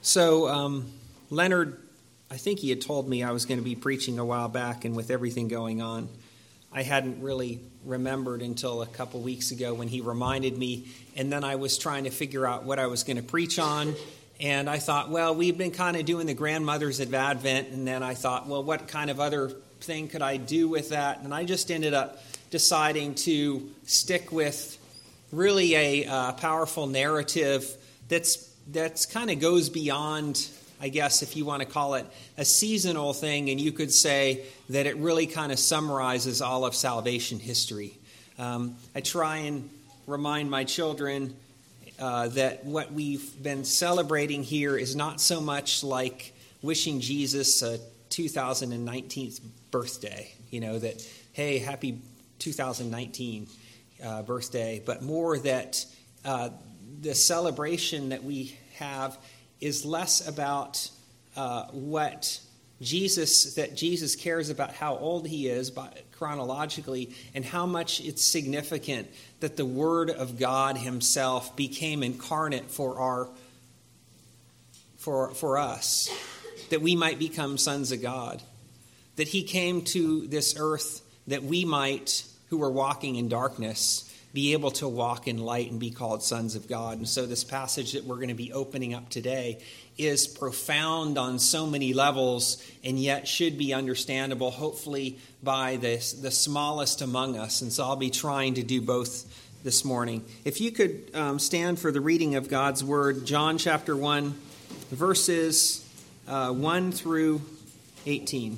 Leonard, I think he had told me I was going to be preaching a while back, and with everything going on, I hadn't really remembered until a couple weeks ago when he reminded me, and then I was trying to figure out what I was going to preach on, and I thought, well, we've been kind of doing the Grandmothers of Advent, and then I thought, well, what kind of other thing could I do with that? And I just ended up deciding to stick with really a powerful narrative that's kind of goes beyond, I guess, if you want to call it a seasonal thing, and you could say that it really kind of summarizes all of salvation history. I try and remind my children that what we've been celebrating here is not so much like wishing Jesus a 2019th birthday, that, hey, happy 2019 birthday, but more that the celebration that we have is less about what Jesus cares about how old he is chronologically, and how much it's significant that the Word of God himself became incarnate for us, that we might become sons of God, that he came to this earth that we might, who are walking in darkness, be able to walk in light and be called sons of God. And so this passage that we're going to be opening up today is profound on so many levels, and yet should be understandable, hopefully, by the smallest among us. And so I'll be trying to do both this morning. If you could stand for the reading of God's Word, John chapter 1, verses 1 through 18.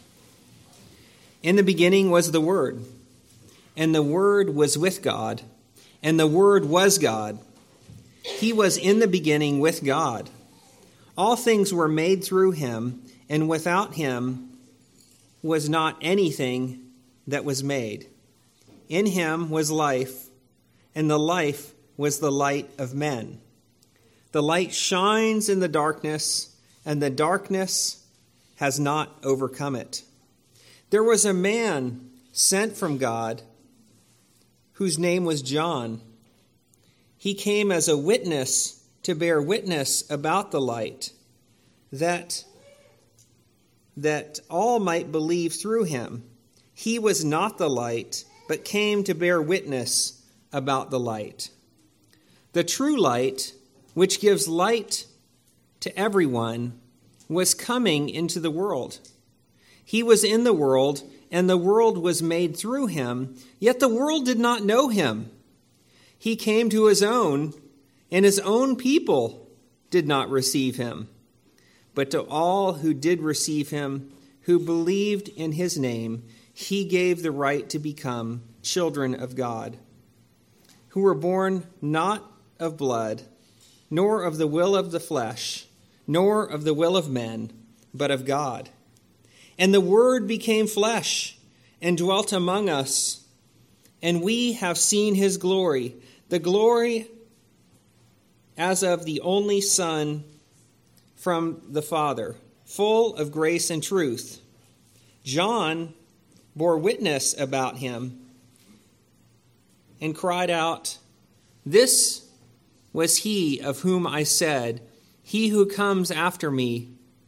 In the beginning was the Word, and the Word was with God, and the Word was God. He was in the beginning with God. All things were made through him, and without him was not anything that was made. In him was life, and the life was the light of men. The light shines in the darkness, and the darkness has not overcome it. There was a man sent from God, whose name was John. He came as a witness to bear witness about the light, that all might believe through him. He was not the light, but came to bear witness about the light. The true light, which gives light to everyone, was coming into the world. He was in the world, and the world was made through him, yet the world did not know him. He came to his own, and his own people did not receive him. But to all who did receive him, who believed in his name, he gave the right to become children of God, who were born not of blood, nor of the will of the flesh, nor of the will of men, but of God. And the Word became flesh and dwelt among us, and we have seen his glory, the glory as of the only Son from the Father, full of grace and truth. John bore witness about him and cried out, "This was he of whom I said, 'He who comes after me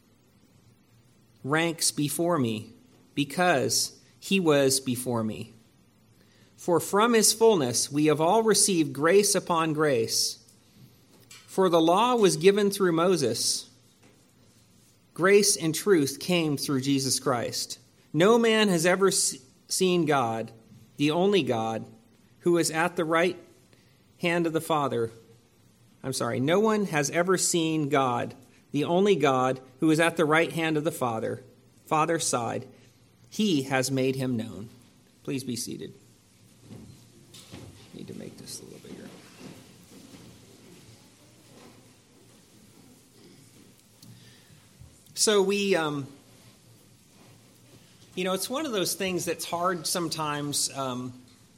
ranks before me, because he was before me.' For from his fullness we have all received grace upon grace. For the law was given through Moses. Grace and truth came through Jesus Christ. No man has ever seen God, the only God, who is at the right hand of the Father. No one has ever seen God, the only God, who is at the right hand of the Father's side. He has made him known." Please be seated. Need to make this a little bigger. So it's one of those things that's hard sometimes. I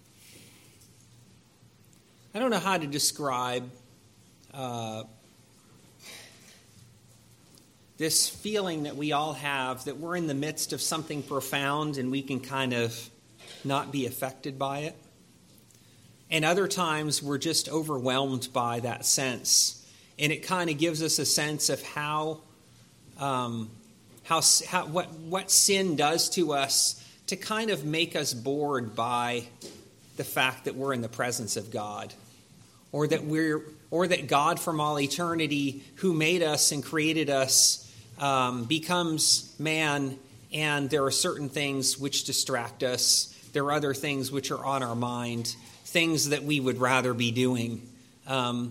don't know how to describe this feeling that we all have that we're in the midst of something profound and we can kind of not be affected by it. And other times we're just overwhelmed by that sense. and it kind of gives us a sense of what sin does to us to kind of make us bored by the fact that we're in the presence of God, or that God from all eternity, who made us and created us, becomes man, and there are certain things which distract us. There are other things which are on our mind, things that we would rather be doing. And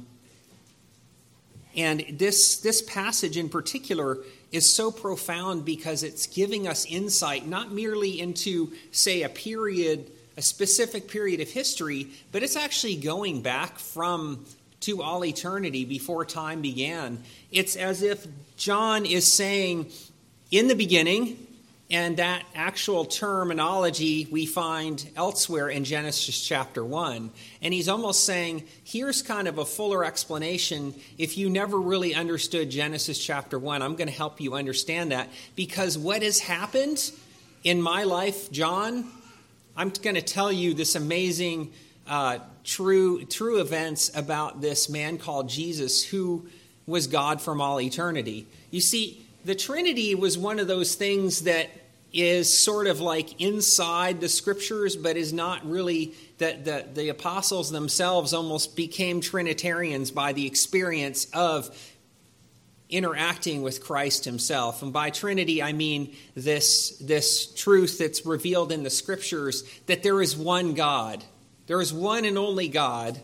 this passage in particular is so profound because it's giving us insight, not merely into, say, a specific period of history, but it's actually going back to all eternity before time began. It's as if John is saying, in the beginning, and that actual terminology we find elsewhere in Genesis chapter 1. And he's almost saying, here's kind of a fuller explanation. If you never really understood Genesis chapter 1, I'm going to help you understand that. Because what has happened in my life, John, I'm going to tell you this amazing, true events about this man called Jesus, who was God from all eternity. You see, the Trinity was one of those things that is sort of like inside the Scriptures, but is not really, that the apostles themselves almost became Trinitarians by the experience of interacting with Christ himself. And by Trinity, I mean this truth that's revealed in the Scriptures, that there is one God. There is one and only God,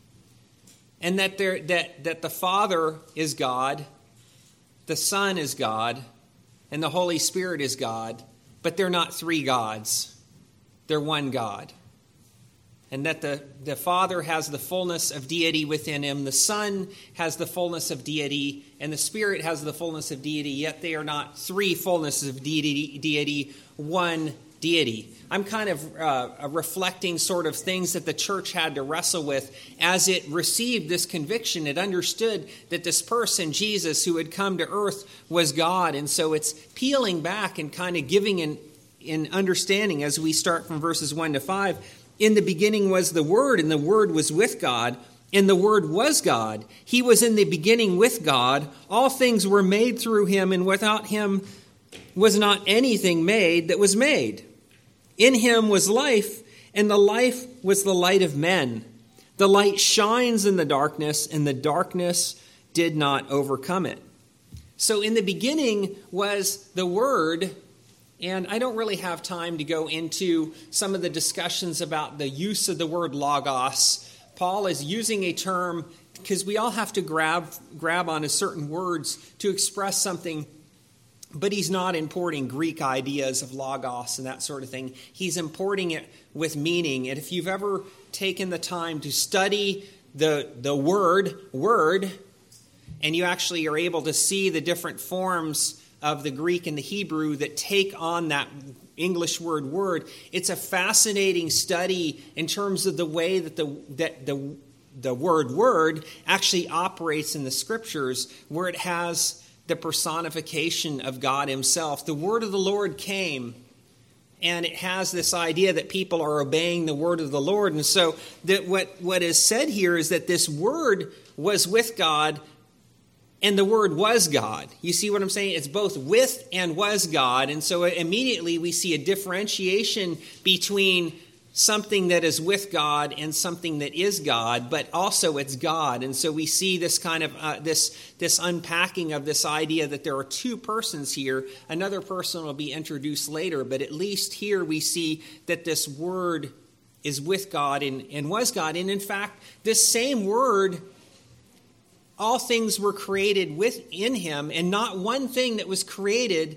and that the Father is God, the Son is God, and the Holy Spirit is God, but they're not three gods. They're one God. And that the Father has the fullness of deity within him, the Son has the fullness of deity, and the Spirit has the fullness of deity, yet they are not three fullnesses of deity, one deity. I'm kind of reflecting sort of things that the church had to wrestle with as it received this conviction. It understood that this person, Jesus, who had come to earth, was God. And so it's peeling back and kind of giving an understanding as we start from verses 1 to 5. In the beginning was the Word, and the Word was with God, and the Word was God. He was in the beginning with God. All things were made through him, and without him was not anything made that was made. In him was life, and the life was the light of men. The light shines in the darkness, and the darkness did not overcome it. So in the beginning was the Word, and I don't really have time to go into some of the discussions about the use of the word logos. Paul is using a term because we all have to grab onto certain words to express something, but he's not importing Greek ideas of logos and that sort of thing. He's importing it with meaning. And if you've ever taken the time to study the word, and you actually are able to see the different forms of the Greek and the Hebrew that take on that English word, it's a fascinating study in terms of the way that the word actually operates in the Scriptures, where it has the personification of God himself. The word of the Lord came, and it has this idea that people are obeying the word of the Lord. And so that what is said here is that this word was with God, and the Word was God. You see what I'm saying? It's both with and was God. And so immediately we see a differentiation between something that is with God and something that is God, but also it's God. And so we see this kind of this unpacking of this idea that there are two persons here. Another person will be introduced later, but at least here we see that this Word is with God and was God. And in fact, this same Word, all things were created within him, and not one thing that was created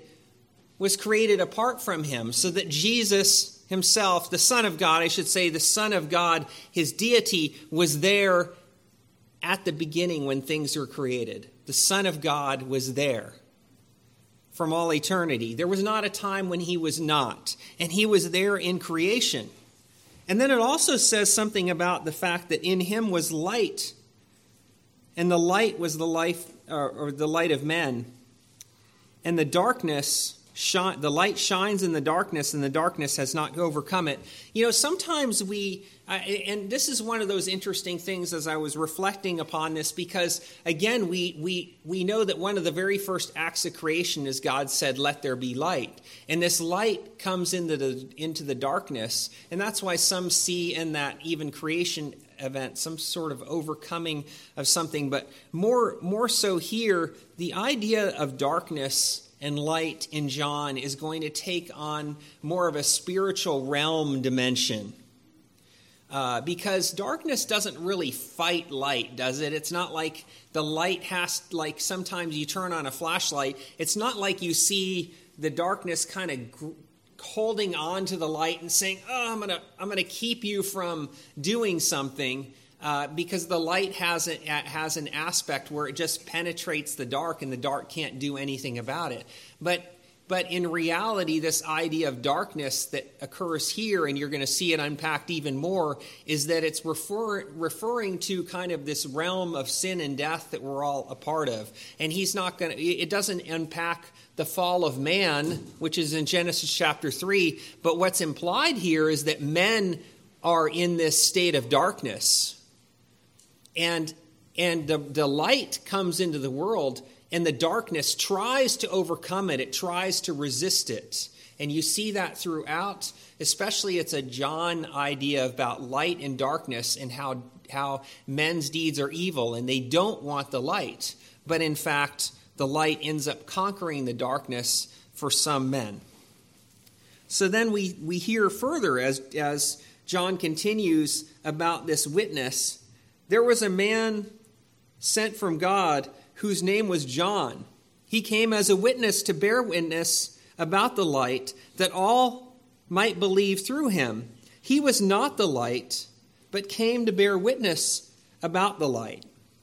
apart from him. So that Jesus himself, the Son of God, I should say, the Son of God, his deity, was there at the beginning when things were created. The Son of God was there from all eternity. There was not a time when he was not, and he was there in creation. And then it also says something about the fact that in him was light, and the light was the life, or the light of men. And the darkness the light shines in the darkness, and the darkness has not overcome it. Sometimes and this is one of those interesting things as I was reflecting upon this, because, again, we know that one of the very first acts of creation is God said, "Let there be light." And this light comes into the darkness, and that's why some see in that even creation event some sort of overcoming of something. But more so here, the idea of darkness and light in John is going to take on more of a spiritual realm dimension. Because darkness doesn't really fight light, does it? It's not like the light like sometimes you turn on a flashlight. It's not like you see the darkness kind of holding on to the light and saying, "Oh, I'm gonna keep you from doing something," because the light has an aspect where it just penetrates the dark, and the dark can't do anything about it. But in reality, this idea of darkness that occurs here, and you're going to see it unpacked even more, is that it's referring to kind of this realm of sin and death that we're all a part of. And it doesn't unpack the fall of man, which is in Genesis chapter 3, but what's implied here is that men are in this state of darkness. And the light comes into the world, and the darkness tries to overcome it. It tries to resist it. And you see that throughout, especially it's a John idea about light and darkness and how men's deeds are evil and they don't want the light. But in fact, the light ends up conquering the darkness for some men. So then we hear further as John continues about this witness. There was a man sent from God whose name was John. He came as a witness to bear witness about the light, that all might believe through him. He was not the light, but came to bear witness about the light.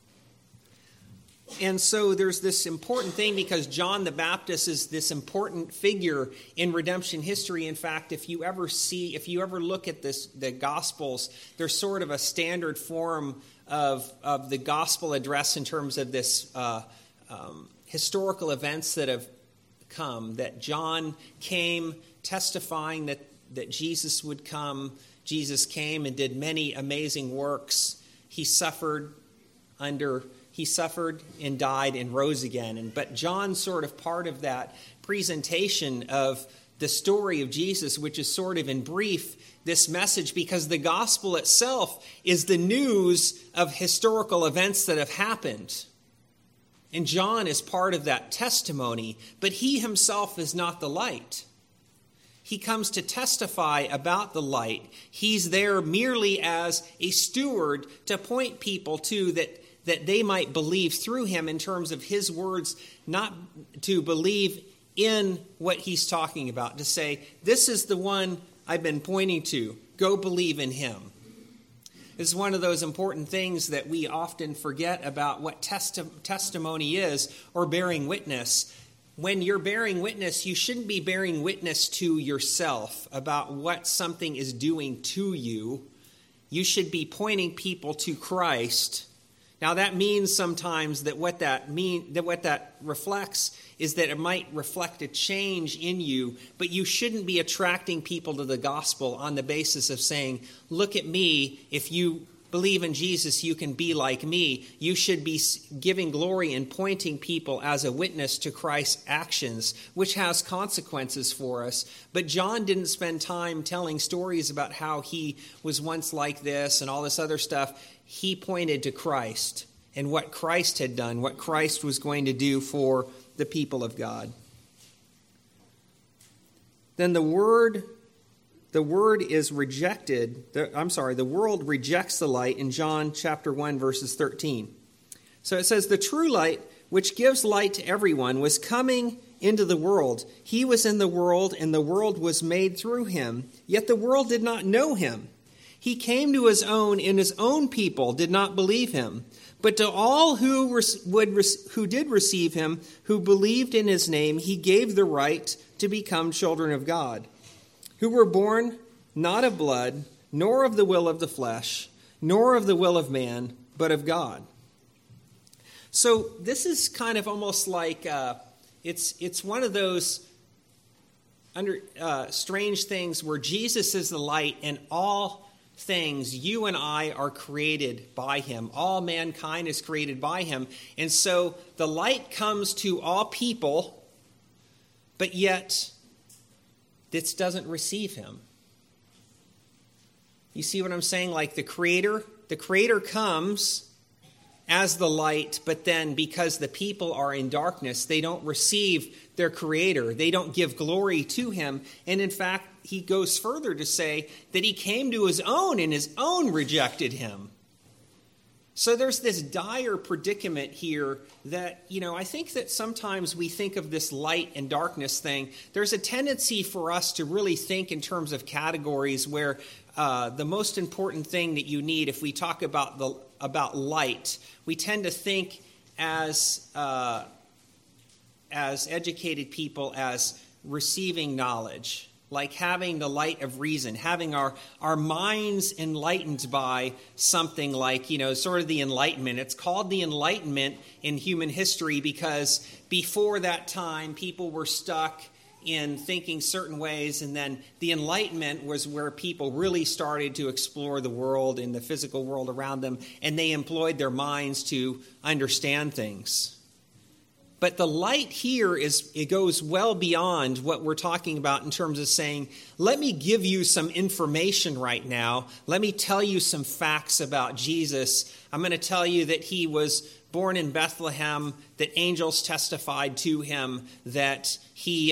And so there's this important thing, because John the Baptist is this important figure in redemption history. In fact, if you ever look at the Gospels, there's sort of a standard form of the gospel address in terms of this historical events that have come, that John came testifying that Jesus would come. Jesus came and did many amazing works. He suffered and died and rose again. But John's sort of part of that presentation of the story of Jesus, which is sort of in brief this message, because the gospel itself is the news of historical events that have happened. And John is part of that testimony, but he himself is not the light. He comes to testify about the light. He's there merely as a steward to point people to that they might believe through him, in terms of his words, not to believe in what he's talking about, to say, "This is the one I've been pointing to. Go believe in him." This is one of those important things that we often forget about what testimony is, or bearing witness. When you're bearing witness, you shouldn't be bearing witness to yourself about what something is doing to you. You should be pointing people to Christ. Now that means sometimes that what that reflects is that it might reflect a change in you, but you shouldn't be attracting people to the gospel on the basis of saying, "Look at me, if you believe in Jesus, you can be like me." You should be giving glory and pointing people as a witness to Christ's actions, which has consequences for us. But John didn't spend time telling stories about how he was once like this and all this other stuff. He pointed to Christ and what Christ had done, what Christ was going to do for the people of God. Then the world rejects the light in John chapter 1, verses 13. So it says, "The true light, which gives light to everyone, was coming into the world. He was in the world, and the world was made through him, yet the world did not know him. He came to his own, and his own people did not believe him. But to all who did receive him, who believed in his name, he gave the right to become children of God, who were born not of blood, nor of the will of the flesh, nor of the will of man, but of God." So this is kind of almost like it's one of those strange things where Jesus is the light and all things, you and I, are created by him. All mankind is created by him. And so the light comes to all people, but yet this doesn't receive him. You see what I'm saying? Like the Creator comes as the light, but then because the people are in darkness, they don't receive their Creator. They don't give glory to him. And in fact, he goes further to say that he came to his own and his own rejected him. So there's this dire predicament here that, I think that sometimes we think of this light and darkness thing. There's a tendency for us to really think in terms of categories where the most important thing that you need, if we talk about light, we tend to think as educated people as receiving knowledge, like having the light of reason, having our minds enlightened by something like, sort of the Enlightenment. It's called the Enlightenment in human history because before that time, people were stuck in thinking certain ways, and then the Enlightenment was where people really started to explore the world and the physical world around them, and they employed their minds to understand things. But the light here it goes well beyond what we're talking about in terms of saying, let me give you some information right now. Let me tell you some facts about Jesus. I'm going to tell you that he was born in Bethlehem, that angels testified to him, that he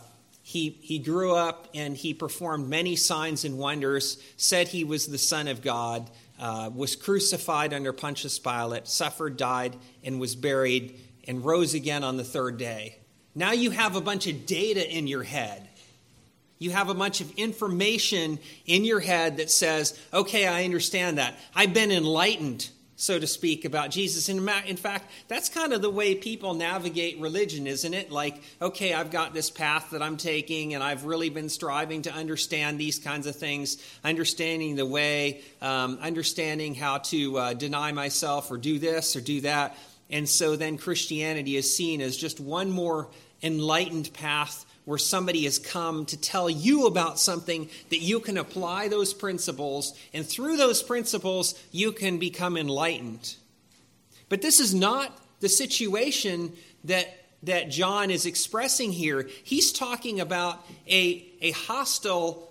grew up and he performed many signs and wonders, said he was the Son of God, was crucified under Pontius Pilate, suffered, died, and was buried, and rose again on the third day. Now you have a bunch of data in your head. You have a bunch of information in your head that says, okay, I understand that. I've been enlightened, so to speak, about Jesus. And in fact, that's kind of the way people navigate religion, isn't it? Like, okay, I've got this path that I'm taking, and I've really been striving to understand these kinds of things, understanding the way, understanding how to deny myself or do this or do that. And so then Christianity is seen as just one more enlightened path where somebody has come to tell you about something that you can apply those principles, and through those principles, you can become enlightened. But this is not the situation that John is expressing here. He's talking about a hostile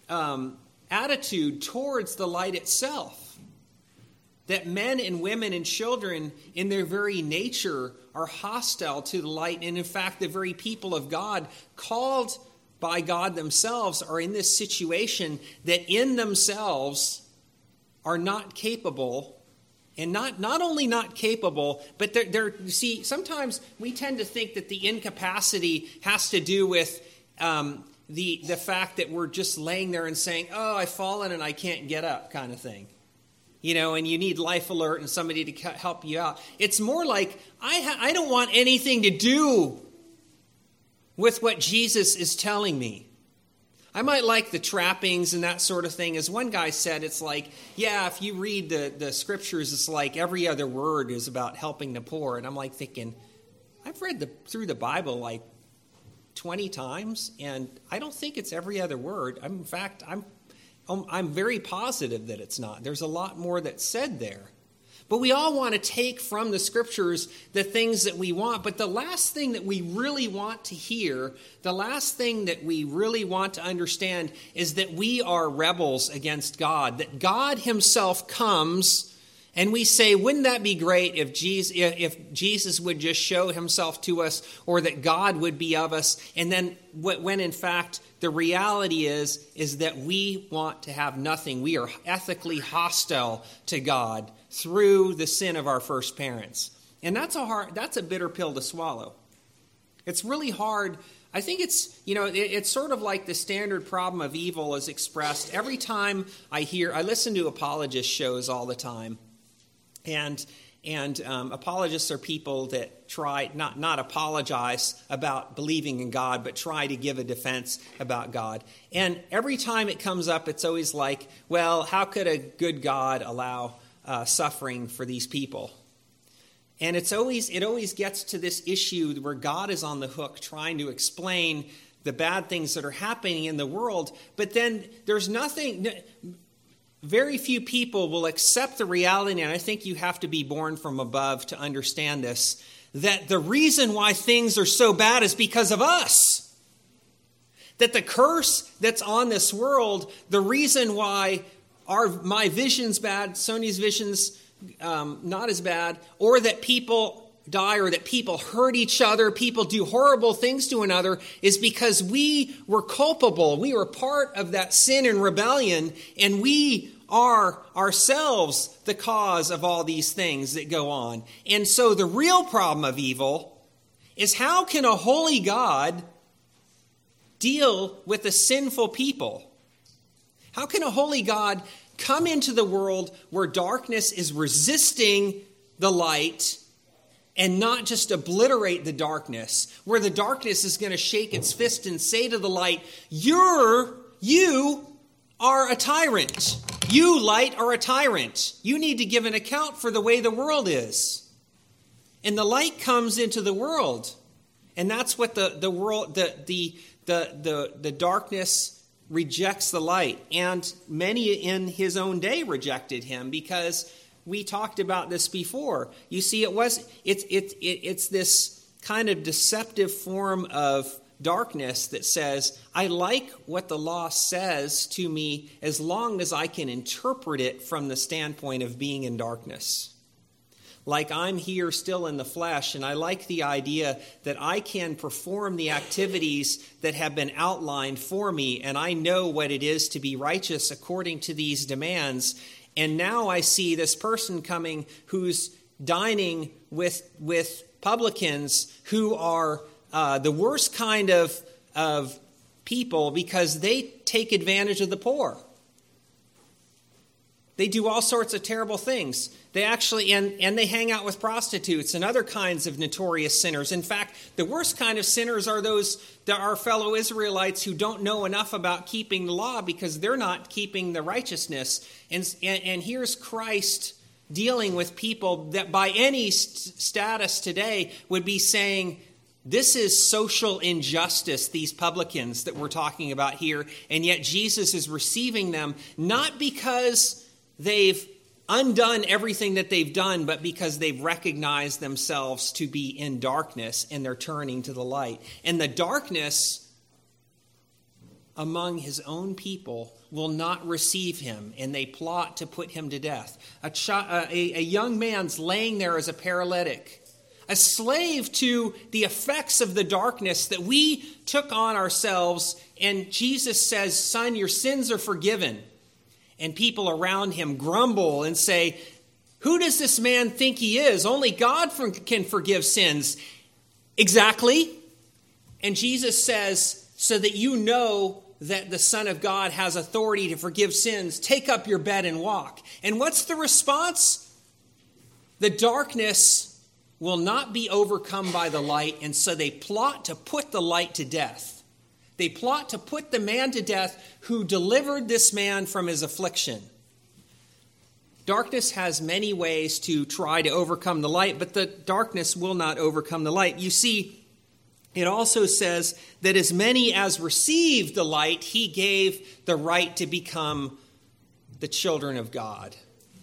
attitude towards the light itself. That men and women and children in their very nature are hostile to the light. And in fact, the very people of God, called by God themselves, are in this situation that in themselves are not capable. And not only not capable, but they're you see, sometimes we tend to think that the incapacity has to do with the fact that we're just laying there and saying, oh, I've fallen and I can't get up kind of thing. And you need Life Alert and somebody to help you out. It's more like, I don't want anything to do with what Jesus is telling me. I might like the trappings and that sort of thing. As one guy said, it's like, yeah, if you read the scriptures, it's like every other word is about helping the poor. And I'm like thinking, I've read through the Bible like 20 times, and I don't think it's every other word. In fact, I'm very positive that it's not. There's a lot more that's said there. But we all want to take from the scriptures the things that we want. But the last thing that we really want to hear, the last thing that we really want to understand is that we are rebels against God. That God himself comes, and we say, wouldn't that be great if Jesus would just show himself to us, or that God would be of us? And then when in fact the reality is that we want to have nothing. We are ethically hostile to God through the sin of our first parents. And that's a bitter pill to swallow. It's really hard. I think it's sort of like the standard problem of evil is expressed every time I listen to apologist shows all the time. And apologists are people that try not apologize about believing in God, but try to give a defense about God. And every time it comes up, it's always like, well, how could a good God allow suffering for these people? And it always gets to this issue where God is on the hook trying to explain the bad things that are happening in the world. But then there's nothing, very few people will accept the reality, and I think you have to be born from above to understand this, that the reason why things are so bad is because of us. That the curse that's on this world, the reason why my vision's bad, Sony's vision's not as bad, or that people die, or that people hurt each other, people do horrible things to another, is because we were culpable. We were part of that sin and rebellion, and we are ourselves the cause of all these things that go on. And so the real problem of evil is, how can a holy God deal with a sinful people? How can a holy God come into the world where darkness is resisting the light and not just obliterate the darkness, where the darkness is going to shake its fist and say to the light, you are a tyrant. You, light, are a tyrant. You need to give an account for the way the world is. And the light comes into the world. And that's what the world, the darkness rejects the light. And many in his own day rejected him, because we talked about this before. You see, it's this kind of deceptive form of darkness that says, I like what the law says to me as long as I can interpret it from the standpoint of being in darkness. Like I'm here still in the flesh, and I like the idea that I can perform the activities that have been outlined for me, and I know what it is to be righteous according to these demands. And now I see this person coming who's dining with publicans who are the worst kind of people, because they take advantage of the poor. They do all sorts of terrible things. They actually, and they hang out with prostitutes and other kinds of notorious sinners. In fact, the worst kind of sinners are those that are fellow Israelites who don't know enough about keeping the law, because they're not keeping the righteousness. And here's Christ dealing with people that by any status today would be saying, this is social injustice, these publicans that we're talking about here. And yet Jesus is receiving them, not because they've undone everything that they've done, but because they've recognized themselves to be in darkness and they're turning to the light. And the darkness among his own people will not receive him, and they plot to put him to death. A young man's laying there as a paralytic, a slave to the effects of the darkness that we took on ourselves. And Jesus says, son, your sins are forgiven. And people around him grumble and say, who does this man think he is? Only God can forgive sins. Exactly. And Jesus says, so that you know that the Son of God has authority to forgive sins, take up your bed and walk. And what's the response? The darkness will not be overcome by the light, and so they plot to put the light to death. They plot to put the man to death who delivered this man from his affliction. Darkness has many ways to try to overcome the light, but the darkness will not overcome the light. You see, it also says that as many as received the light, he gave the right to become the children of God.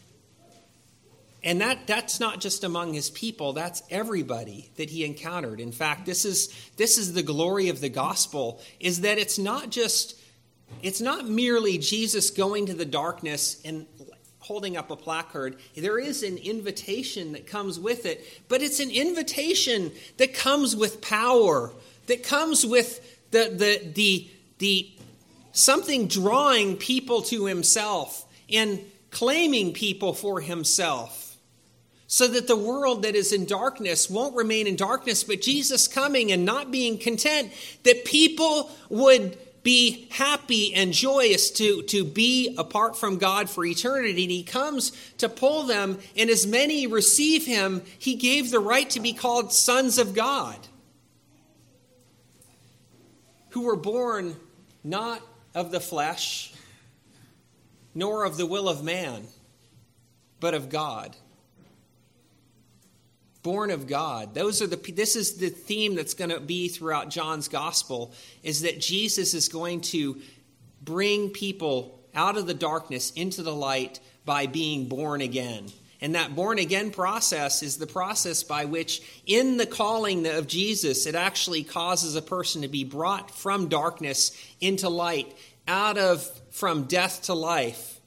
And that's not just among his people, that's everybody that he encountered. In fact, this is the glory of the gospel, is that it's not merely Jesus going to the darkness and holding up a placard. There is an invitation that comes with it, but it's an invitation that comes with power, that comes with the something drawing people to himself and claiming people for himself. So that the world that is in darkness won't remain in darkness, but Jesus coming and not being content, that people would be happy and joyous to be apart from God for eternity. And he comes to pull them, and as many receive him, he gave the right to be called sons of God, who were born not of the flesh, nor of the will of man, but of God. born of God. This is the theme that's going to be throughout John's gospel, is that Jesus is going to bring people out of the darkness into the light by being born again. And that born again process is the process by which, in the calling of Jesus, it actually causes a person to be brought from darkness into light, from death to life.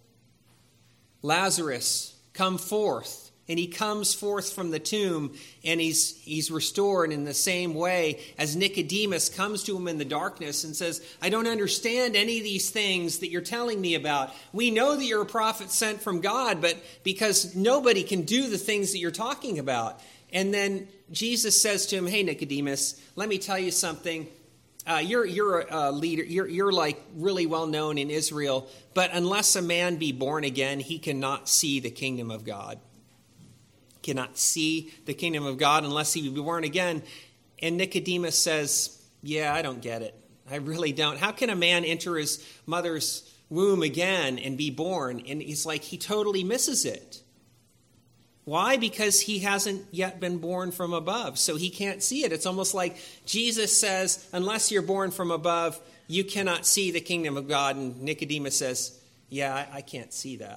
Lazarus, come forth. And he comes forth from the tomb, and he's restored in the same way as Nicodemus comes to him in the darkness and says, I don't understand any of these things that you're telling me about. We know that you're a prophet sent from God, but because nobody can do the things that you're talking about. And then Jesus says to him, hey, Nicodemus, let me tell you something. You're a leader. You're like really well known in Israel, but unless a man be born again, he cannot see the kingdom of God. Cannot see the kingdom of God unless he be born again. And Nicodemus says, yeah, I don't get it. I really don't. How can a man enter his mother's womb again and be born? And he's like, he totally misses it. Why? Because he hasn't yet been born from above, so he can't see it. It's almost like Jesus says, unless you're born from above, you cannot see the kingdom of God. And Nicodemus says, yeah, I can't see that.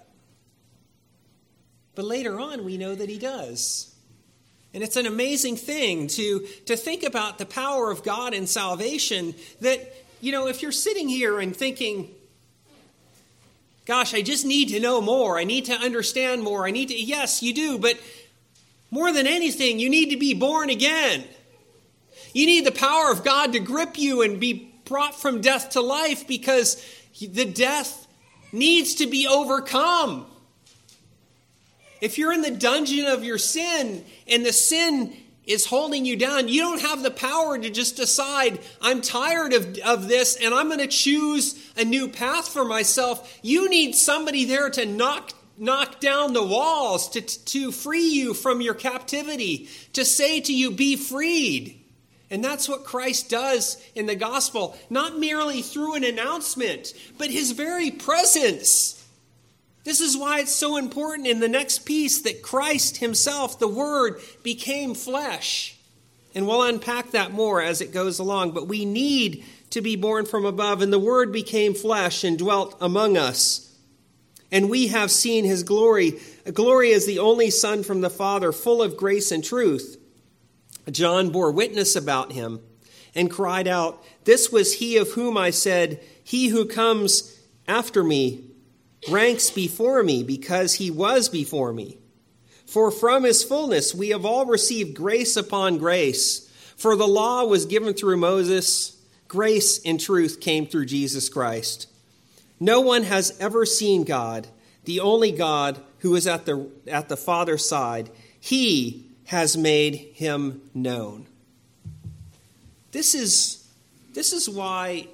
But later on, we know that he does. And it's an amazing thing to think about the power of God in salvation, that, if you're sitting here and thinking, gosh, I just need to know more. I need to understand more. Yes, you do. But more than anything, you need to be born again. You need the power of God to grip you and be brought from death to life, because the death needs to be overcome. If you're in the dungeon of your sin and the sin is holding you down, you don't have the power to just decide, I'm tired of this and I'm going to choose a new path for myself. You need somebody there to knock down the walls, to free you from your captivity, to say to you, be freed. And that's what Christ does in the gospel, not merely through an announcement, but his very presence. This is why it's so important in the next piece that Christ himself, the Word, became flesh. And we'll unpack that more as it goes along. But we need to be born from above. And the Word became flesh and dwelt among us. And we have seen his glory. Glory as the only Son from the Father, full of grace and truth. John bore witness about him and cried out, this was he of whom I said, he who comes after me ranks before me, because he was before me. For from his fullness we have all received grace upon grace. For the law was given through Moses, grace and truth came through Jesus Christ. No one has ever seen God, the only God who is at the Father's side. He has made him known. This is why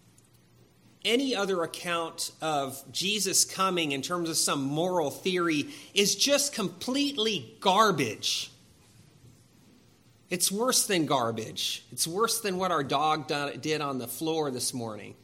any other account of Jesus coming in terms of some moral theory is just completely garbage. It's worse than garbage. It's worse than what our dog did on the floor this morning.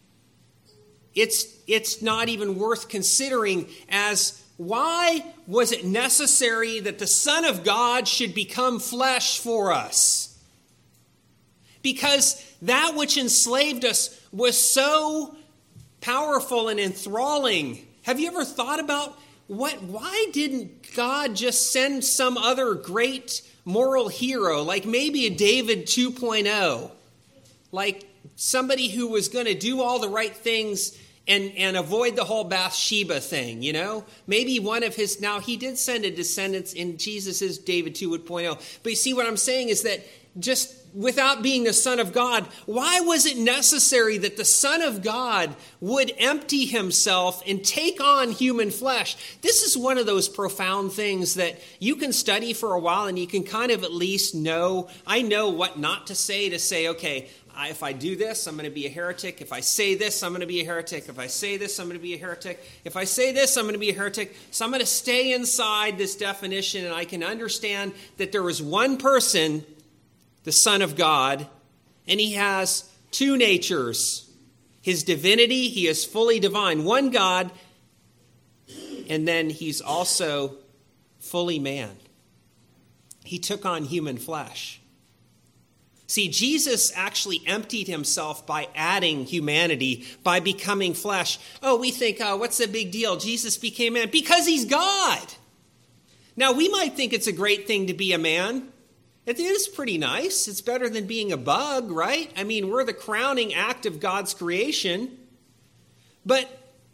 It's not even worth considering as, why was it necessary that the Son of God should become flesh for us? Because that which enslaved us was so powerful and enthralling. Have you ever thought about why didn't God just send some other great moral hero, like maybe a David 2.0, like somebody who was going to do all the right things and avoid the whole Bathsheba thing, Maybe one of his, now he did send a descendants in Jesus' David 2.0. But you see what I'm saying is that just without being the Son of God, why was it necessary that the Son of God would empty himself and take on human flesh? This is one of those profound things that you can study for a while and you can kind of at least know. I know what not to say, okay, if I do this, I'm going to be a heretic. If I say this, I'm going to be a heretic. If I say this, I'm going to be a heretic. If I say this, I'm going to be a heretic. So I'm going to stay inside this definition, and I can understand that there was one person, the Son of God, and he has two natures. His divinity, he is fully divine. One God, and then he's also fully man. he took on human flesh. See, Jesus actually emptied himself by adding humanity, by becoming flesh. Oh, we think, what's the big deal? Jesus became man because he's God. Now, we might think it's a great thing to be a man. It is pretty nice. It's better than being a bug, right? I mean, we're the crowning act of God's creation. But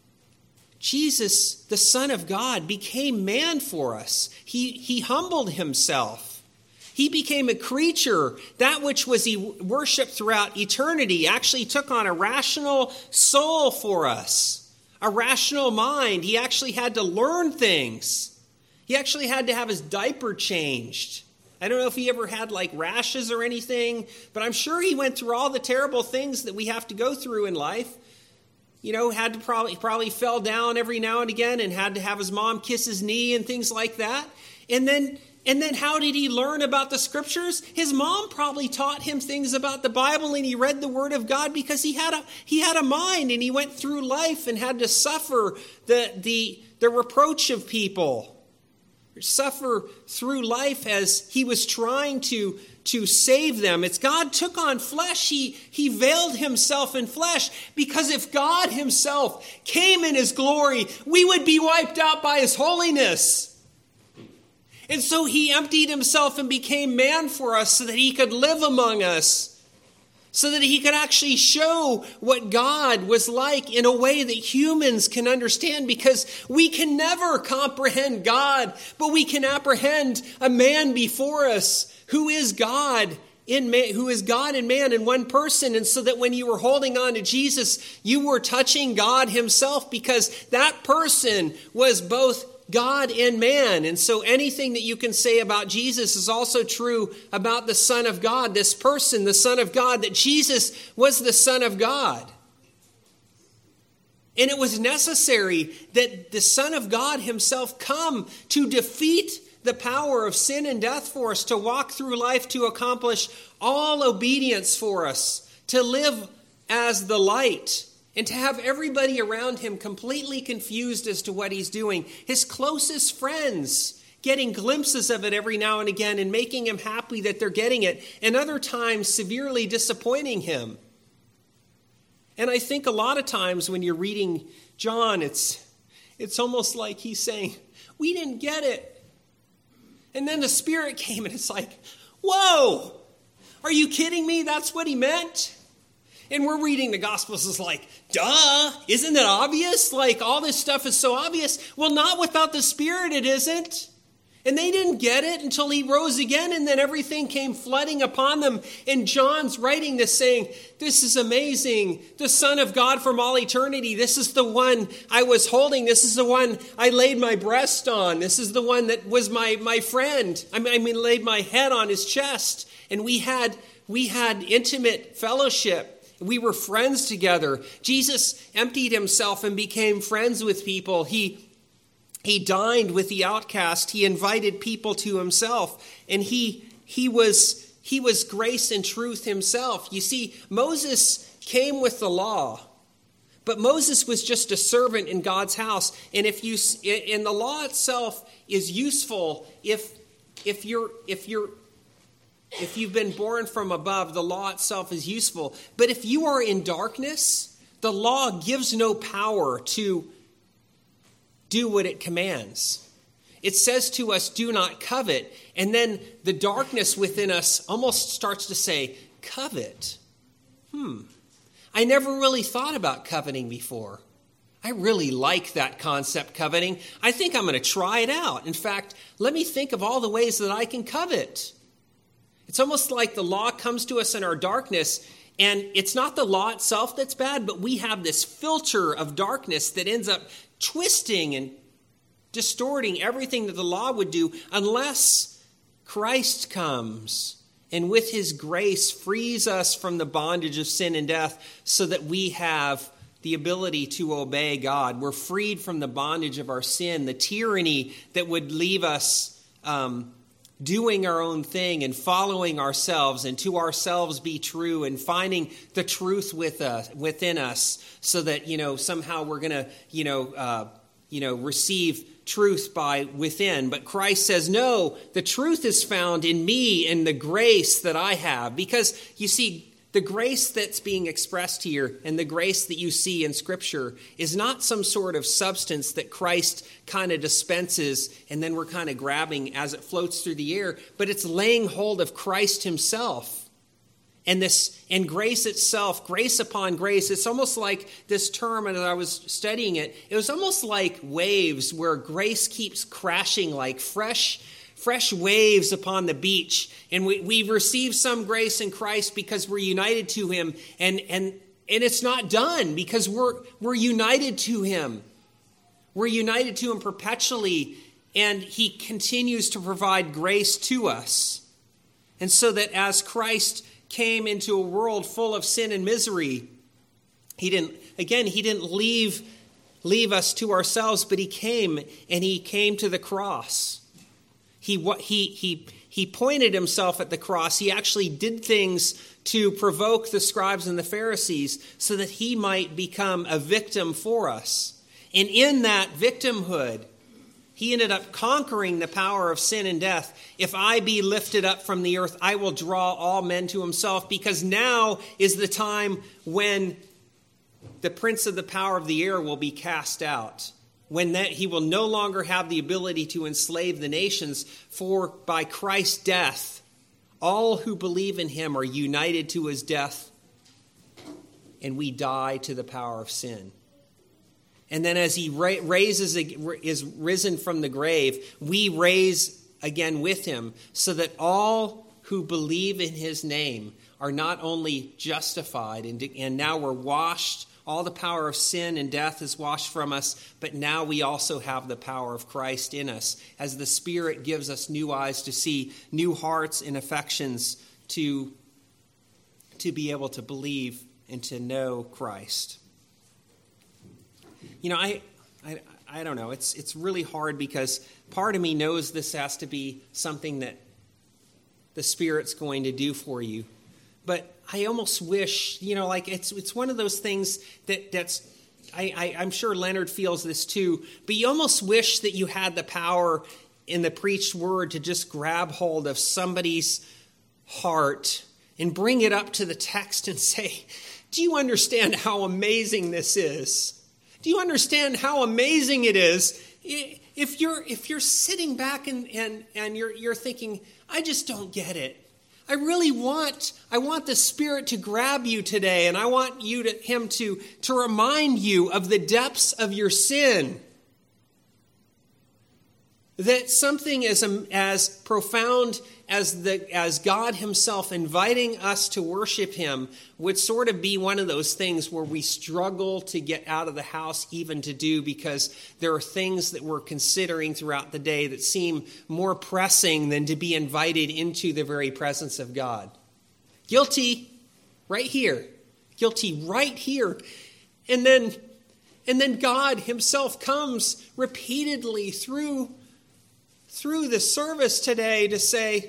Jesus, the Son of God, became man for us. He humbled himself. He became a creature. That which was he worshipped throughout eternity actually took on a rational soul for us, a rational mind. He actually had to learn things. He actually had to have his diaper changed. I don't know if he ever had like rashes or anything, but I'm sure he went through all the terrible things that we have to go through in life. You know, had to probably fell down every now and again and had to have his mom kiss his knee and things like that. And then how did he learn about the scriptures? His mom probably taught him things about the Bible, and he read the word of God because he had a mind, and he went through life and had to suffer the reproach of people. Suffer through life as he was trying to save them. It's God took on flesh. He veiled himself in flesh, because if God himself came in his glory, we would be wiped out by his holiness. And so he emptied himself and became man for us so that he could live among us, so that he could actually show what God was like in a way that humans can understand, because we can never comprehend God, but we can apprehend a man before us who is God in man, who is God and man in one person. And so that when you were holding on to Jesus, you were touching God himself, because that person was both God and man. And so anything that you can say about Jesus is also true about the Son of God, this person, the Son of God, that Jesus was the Son of God. And it was necessary that the Son of God himself come to defeat the power of sin and death for us, to walk through life, to accomplish all obedience for us, to live as the light, and to have everybody around him completely confused as to what he's doing. His closest friends getting glimpses of it every now and again and making him happy that they're getting it, and other times severely disappointing him. And I think a lot of times when you're reading John, it's almost like he's saying, we didn't get it. And then the Spirit came and it's like, whoa, are you kidding me? That's what he meant? And we're reading the Gospels, is like, duh, isn't it obvious? Like, all this stuff is so obvious. Well, not without the Spirit, it isn't. And they didn't get it until he rose again, and then everything came flooding upon them. And John's writing this saying, this is amazing. The Son of God from all eternity. This is the one I was holding. This is the one I laid my breast on. This is the one that was my friend. I mean, laid my head on his chest. And we had intimate fellowship. We were friends together. Jesus emptied himself and became friends with people. He dined with the outcast. He invited people to himself. And he was grace and truth himself. You see, Moses came with the law, but Moses was just a servant in God's house. And the law itself is useful if you've been born from above, the law itself is useful. But if you are in darkness, the law gives no power to do what it commands. It says to us, do not covet. And then the darkness within us almost starts to say, covet. I never really thought about coveting before. I really like that concept, coveting. I think I'm going to try it out. In fact, let me think of all the ways that I can covet. It's almost like the law comes to us in our darkness, and it's not the law itself that's bad, but we have this filter of darkness that ends up twisting and distorting everything that the law would do, unless Christ comes and with his grace frees us from the bondage of sin and death, so that we have the ability to obey God. We're freed from the bondage of our sin, the tyranny that would leave us doing our own thing and following ourselves, and to ourselves be true, and finding the truth within us, so that somehow we're going to receive truth by within. But Christ says, no, the truth is found in me and the grace that I have. Because, you see, the grace that's being expressed here and the grace that you see in Scripture is not some sort of substance that Christ kind of dispenses and then we're kind of grabbing as it floats through the air, but it's laying hold of Christ himself. And grace itself, grace upon grace, it's almost like this term, and as I was studying it, it was almost like waves where grace keeps crashing like fresh waves upon the beach. And we've received some grace in Christ because we're united to him. And it's not done because we're united to him. We're united to him perpetually, and he continues to provide grace to us. And so that as Christ came into a world full of sin and misery, he didn't leave us to ourselves, but he came to the cross. He pointed himself at the cross. He actually did things to provoke the scribes and the Pharisees so that he might become a victim for us. And in that victimhood, he ended up conquering the power of sin and death. If I be lifted up from the earth, I will draw all men to himself, because now is the time when the prince of the power of the air will be cast out. When he will no longer have the ability to enslave the nations, for by Christ's death, all who believe in him are united to his death, and we die to the power of sin. And then as he is risen from the grave, we raise again with him, so that all who believe in his name are not only justified, and now we're washed. All the power of sin and death is washed from us, but now we also have the power of Christ in us, as the Spirit gives us new eyes to see, new hearts and affections to be able to believe and to know Christ. You know, I don't know. It's really hard, because part of me knows this has to be something that the Spirit's going to do for you. But I almost wish, like it's one of those things that's I'm sure Leonard feels this too, but you almost wish that you had the power in the preached word to just grab hold of somebody's heart and bring it up to the text and say, do you understand how amazing this is? Do you understand how amazing it is? If you're sitting back and you're thinking, I just don't get it. I want the Spirit to grab you today, and I want him to remind you of the depths of your sin. That something as profound as God himself inviting us to worship him would sort of be one of those things where we struggle to get out of the house even to do, because there are things that we're considering throughout the day that seem more pressing than to be invited into the very presence of God. Guilty right here. Guilty right here. And then God himself comes repeatedly through the service today to say,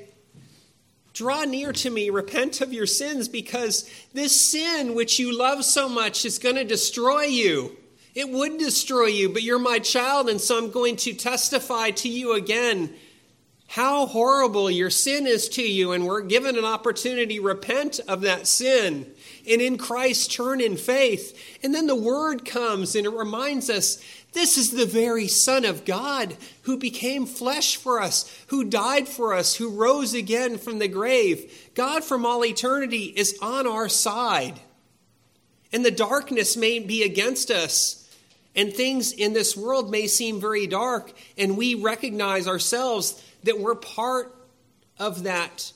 draw near to me, repent of your sins, because this sin which you love so much is going to destroy you. It would destroy you, but you're my child, and so I'm going to testify to you again how horrible your sin is to you, and we're given an opportunity to repent of that sin, and in Christ turn in faith. And then the word comes and it reminds us, this is the very Son of God who became flesh for us, who died for us, who rose again from the grave. God from all eternity is on our side. And the darkness may be against us, and things in this world may seem very dark, and we recognize ourselves that we're part of that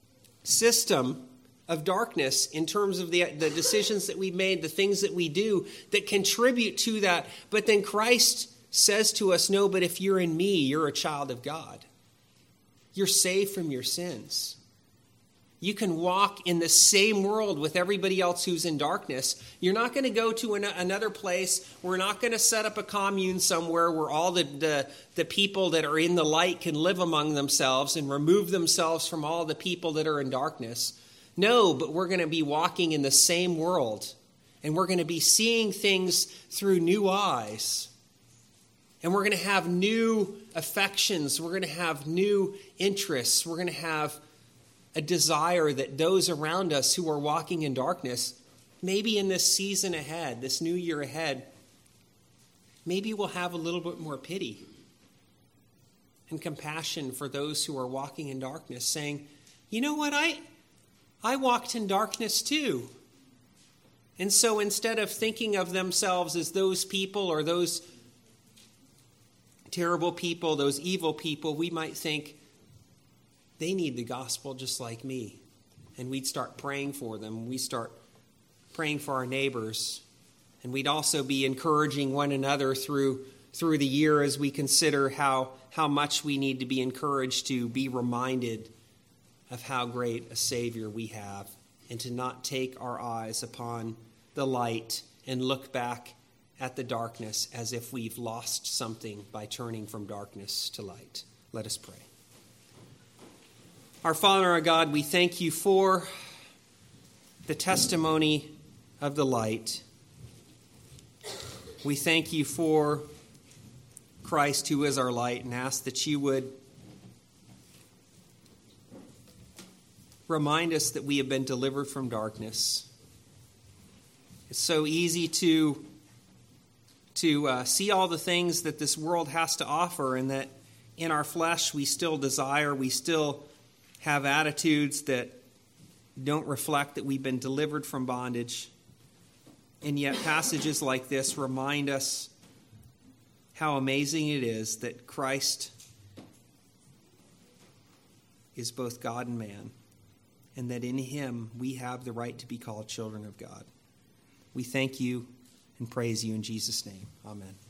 system of darkness in terms of the decisions that we made, the things that we do that contribute to that. But then Christ says to us, no, but if you're in me, you're a child of God. You're saved from your sins. You can walk in the same world with everybody else who's in darkness. You're not going to go to another place. We're not going to set up a commune somewhere where all the people that are in the light can live among themselves and remove themselves from all the people that are in darkness. No, but we're going to be walking in the same world, and we're going to be seeing things through new eyes. And we're going to have new affections. We're going to have new interests. We're going to have a desire that those around us who are walking in darkness, maybe in this season ahead, this new year ahead, maybe we'll have a little bit more pity and compassion for those who are walking in darkness, saying, you know what, I walked in darkness too. And so instead of thinking of themselves as those people or those terrible people, those evil people, we might think they need the gospel just like me. And we'd start praying for them. We start praying for our neighbors. And we'd also be encouraging one another through the year as we consider how much we need to be encouraged to be reminded of how great a Savior we have, and to not take our eyes upon the light and look back at the darkness as if we've lost something by turning from darkness to light. Let us pray. Our Father, our God, we thank you for the testimony of the light. We thank you for Christ, who is our light, and ask that you would remind us that we have been delivered from darkness. It's so easy to see all the things that this world has to offer, and that in our flesh we still desire, we still have attitudes that don't reflect that we've been delivered from bondage. And yet passages like this remind us how amazing it is that Christ is both God and man, and that in him we have the right to be called children of God. We thank you and praise you in Jesus' name. Amen.